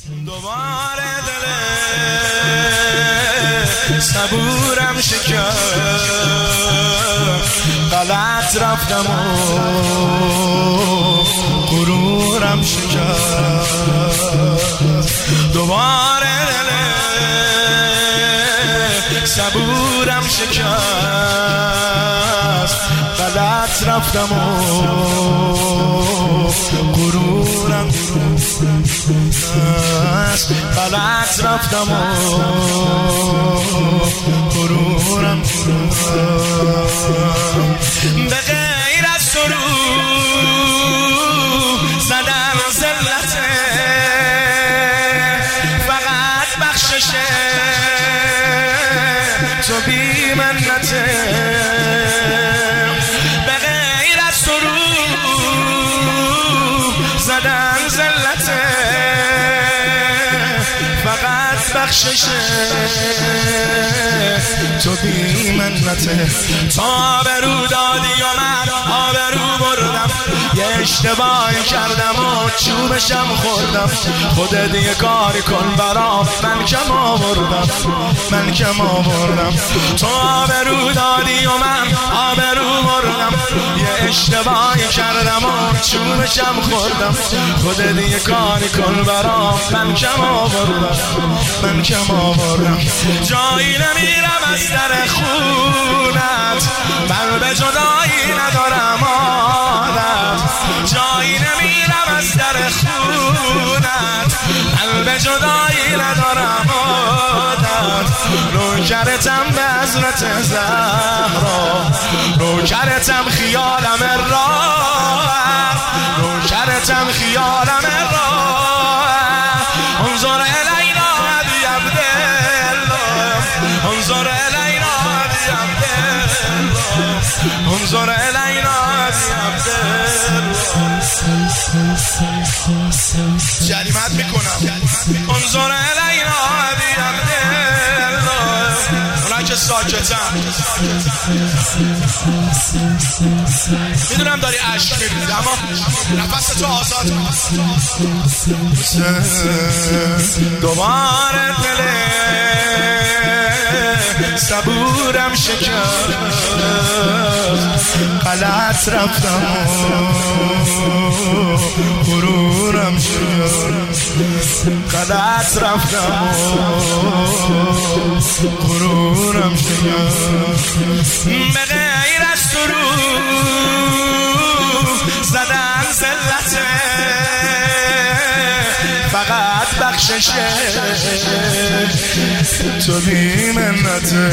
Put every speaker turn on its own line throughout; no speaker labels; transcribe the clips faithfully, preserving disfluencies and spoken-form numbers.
دوباره دل صبورم شکست، غلط رفتم و غرورم شکست. دوباره دل صبورم شکست، غلط رفتم و غرورم شکست. غلط رفتم و غرورم به غیر از سرور زدن ذلته، فقط بخشش تو بی منته. به غیر از سرور زدن ذلته، فقط بخشش تو بی منته. تا آبرو دادی و من آبرو بردم، یه اشتباهی کردم و چوبشم خوردم. خودت یه کاری کن برام، من کم آوردم، من کم آوردم. تو آبرو دادی و من آبرو بردم، یه اشتباهی کردم و چوبشم خوردم. خودت یه کاری کن برام، من کم آوردم، من کم آوردم. جایی نمیرم از در خونت، من به جدایی ندارم عادت. جایی نمیرم از در خونت، من به جدایی ندارم عادت. نوکرتم به حضرت زهرا، نوکرتم خیالم راحت، نوکرتم خیالم راحت. انظر الینا ابی عبدالله، انظر الینا ابی عبدالله، انظر الینا ابی عبدالله. جریمت میکنم، انظر الینا ابی عبدالله. اونا که ساکتم میدونم داری عشق میریزی، اما نفس تو آزاد. دوباره دل صبورم شکست، غلط رفتم و غرورم شکست. غلط رفتم و غرورم شکست. به غیر از سرور زدن ذلته، فقط بخشش تو بی منته.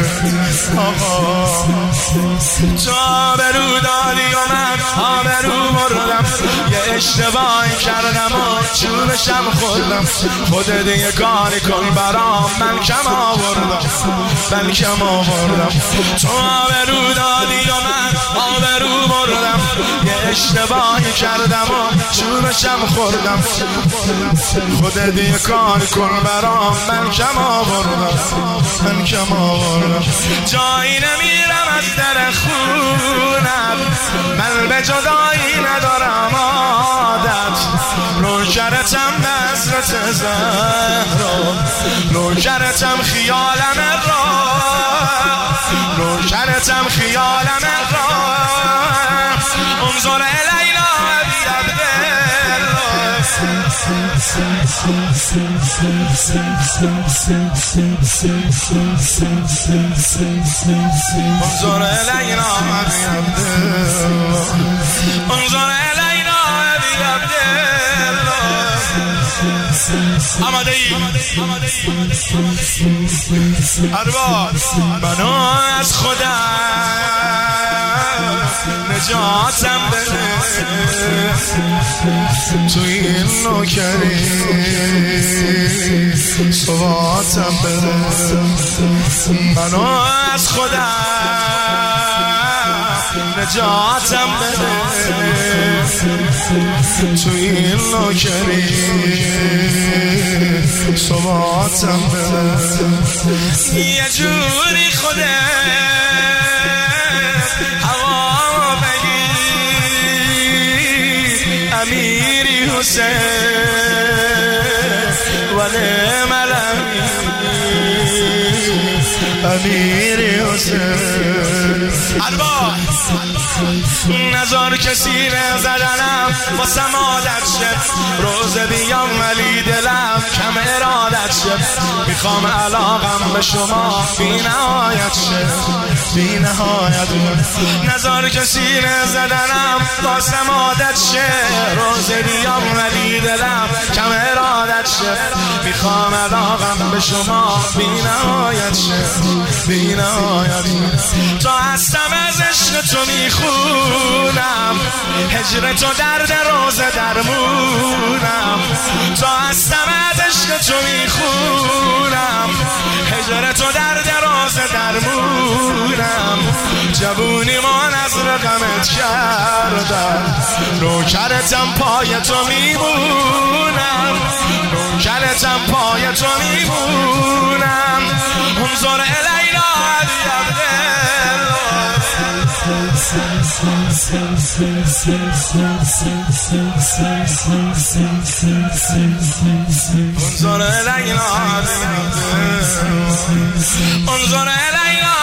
آقا تو آبرو دادی و من آبرو بردم، یه اشتباهی کردم و چوبشم خوردم. خودت یه کاری کن برام، من کم آوردم، من کم آوردم. تو آبرو دادی و من آبرو بردم، یه اشتباهی کردم و چوبشم خوردم. خودت یه کاری کن برام، من کم آوردم، من کم آوردم. جایی نمیرم از در خونم، من به جدایی ندارم عادت. نوکرتم به حضرت زهرا، نوکرتم خیالم راحت، نوکرتم خیالم راحت. انظر الینا ابی عبدالله، انظر الینا ابی عبدالله، انظر الینا ابی عبدالله. آماده ای ارباب، منو از خودم نجاتم بده، تو این نوکری ثباتم بده. منو از خودم نجاتم بده، تو این نوکری ثباتم بده. یه جوری خودت هوا بگیر، امیری حسین ونعم الامیر امیر حسین. ارباب نزار کسی زدنم با سمادت شد، روز بیام ولی دلم کم ارادت شد. میخوام علاقم به شما بی نهایت شد، بی نهایت. نزار کسی زدنم با سمادت شد، روز بیام ولی دلم کم ارادت شد. میخوام علاقم به شما بی نهایت شد، بی نهایت. تا هستم از عشق تو میخونم، هجر تو درد روز درمونم. تا هستم از عشق تو میخونم، هجر تو درد روز درمونم. جوونی من از رقمت کردم، نوکرتم پای تو میمونم، نوکرتم پای تو میمونم. انظر الینا انظر الینا انظر الینا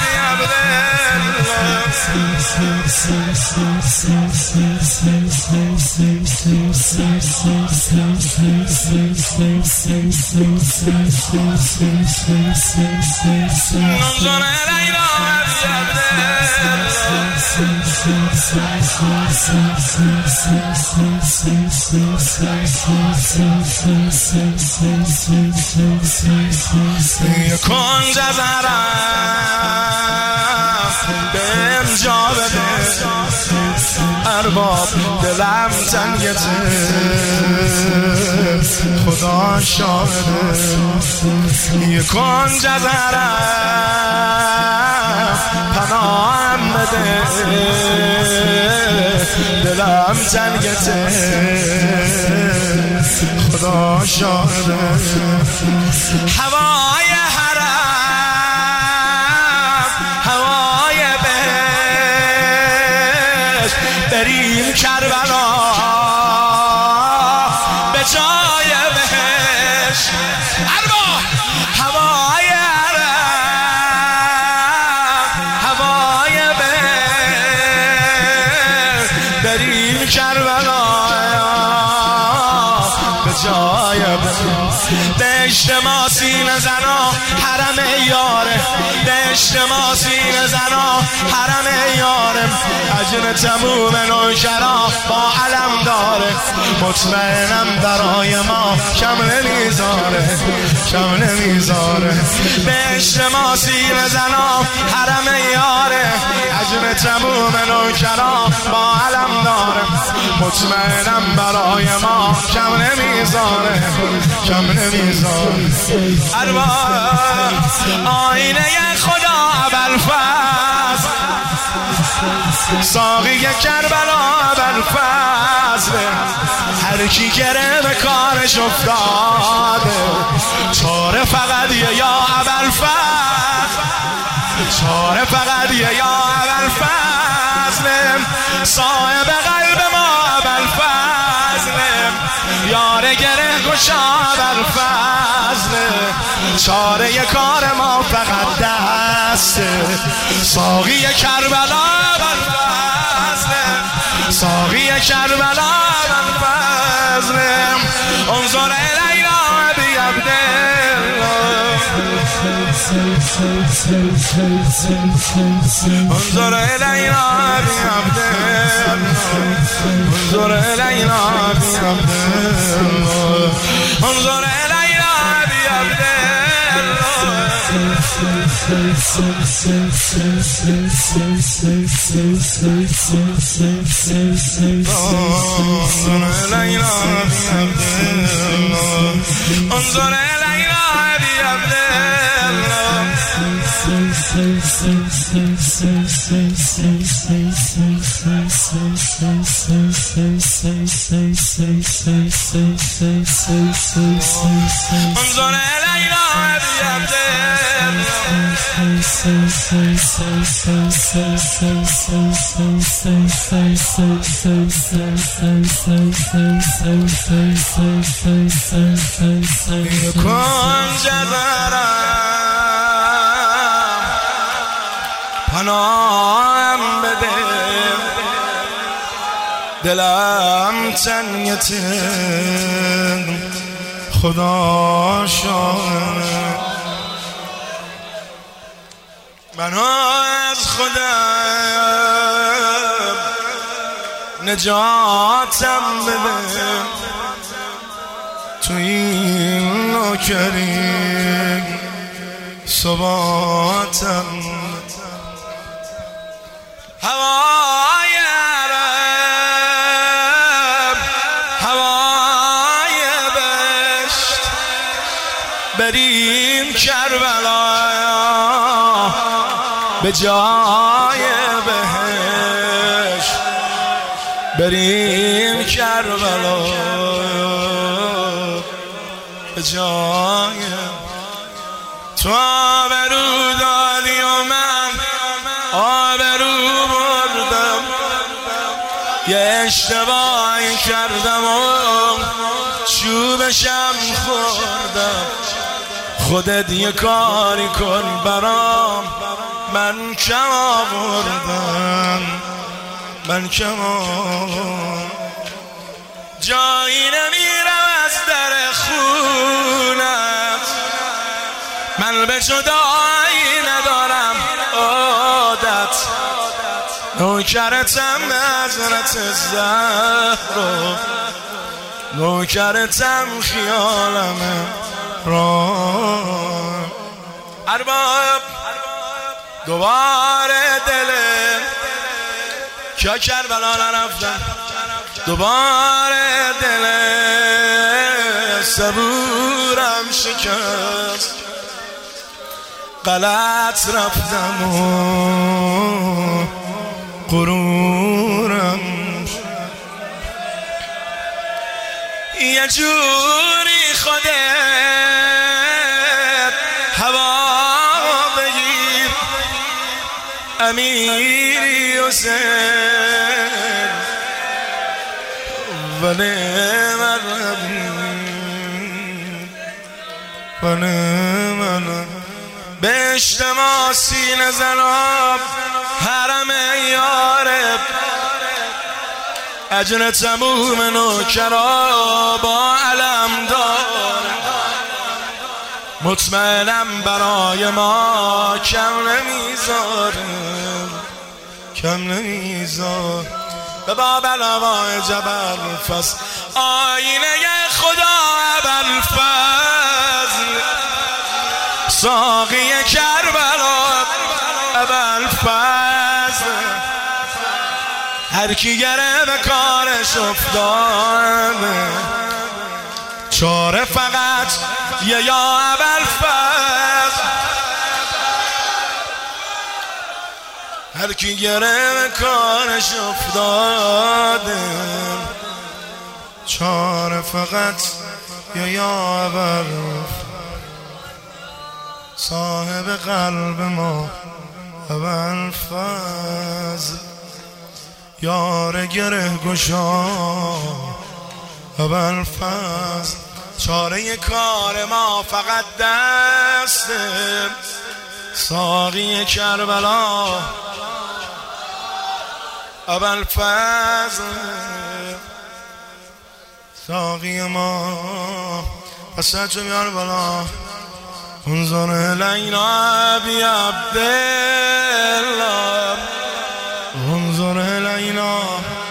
کن جزرم بهم جا بده، ارباب دلم تنگته خدا شاهده. کن جزرم پناهم بده، دلم تنگته خدا شاهده. هوای حرم هوای بهش، بریم کربلا به جای بهش. ارباب هوای حرم هوای بهش، بریم کربلا به جای بهش. بهشت ما سینه زنا حرم یاره، بهشت ما سینه زنا حرم یاره. اجر تموم نوشرا با علم داره، مطمئنم برای ما کم نمیذاره، کم نمیذاره. بهشت ما سینه زنا حرم یاره، اجر تموم نوشرا با علم داره، مطمئنم برای ما کم نمیذاره، کم نمیذاره. ارباب آینه خدا ابوالفضل، ساقی کربلا ابوالفضل. هر کی گره به کارش افتاده، چاره فقط یه یا ابوالفضل، چاره فقط یه یا ابوالفضل. صاحب قلب ما ابوالفضل، یار گره گشا ابوالفضل. چاره کار ما فقط دسته، ساقی کربلا ابوالفضل، ساقی کربلا ابوالفضل. انظر الینا ابی عبدالله، انظر الینا ابی عبدالله، انظر الینا ابی عبدالله، انظر الینا ابی عبدالله. انظر الینا ابی عبدالله.
Say, say, say, say, say, say, say, say, say, say.
انظر إلينا بعبد کن جزرم پناهم بده دلم تنگته خدا شاهد من از خودم نجاتم بده تو این نوکری ثباتم هوای عرب هوای بشت بریم کربلا به جای بهشت بریم کربلا به جای تو آبرو دادی و من آبرو بردم یه اشتباهی کردم و چوبشم خوردم خودت یه کاری کن برام من کم آوردم من کم آوردم جایی نمیرم از در خونت من به جدایی ندارم عادت نوکرتم حضرت زهرا نوکرتم خیالم را ارباب دوباره دلم که کربلا نرفتم دوباره دلم صبورم شکست غلط رفتم و غرورم یه جوری خودت هوا بگیر امیری حسین ولی من ولی من به اجتماع سینه زناب حرم یارب اجر تموم نوکرا با علم دار مطمئنم برای ما کم نمیذاره کم نمیذاره به باب الهوای جبل فصل آینه خدا ابوالفضل ساقی کربلا ابوالفضل هر کی گره به کارش افتاده چاره فقط یه یا ابوالفضل هر کی گره به کارش افتاده چاره فقط یه یا ابوالفضل صاحب قلب ما ابوالفضل یار گره گشا ابوالفضل چاره کار ما فقط دست ساقی کربلا ابوالفضل ساقی ما پس سجو بیار بالا انظر الینا بعبدالله انظر الینا